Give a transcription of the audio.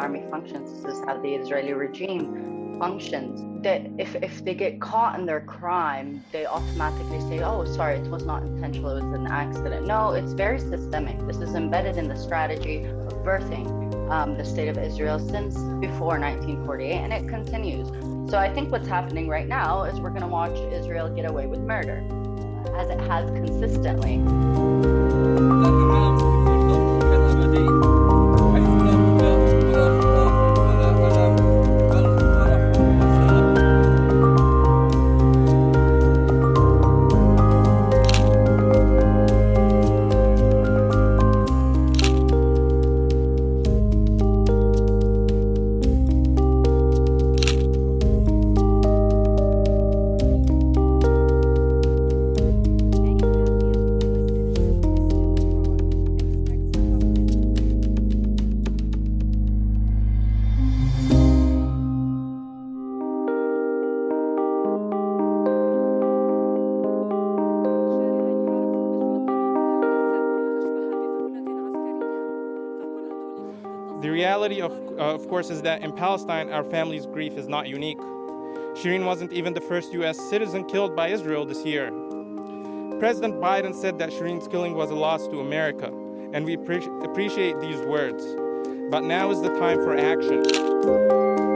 army functions. This is how the Israeli regime functions. That if they get caught in their crime, they automatically say, oh, sorry, it was not intentional, it was an accident. No, it's very systemic. This is embedded in the strategy of birthing the state of Israel since before 1948, and it continues. So I think what's happening right now is we're going to watch Israel get away with murder, as it has consistently. The reality, of course, is that in Palestine, our family's grief is not unique. Shireen wasn't even the first U.S. citizen killed by Israel this year. President Biden said that Shireen's killing was a loss to America, and we appreciate these words. But now is the time for action.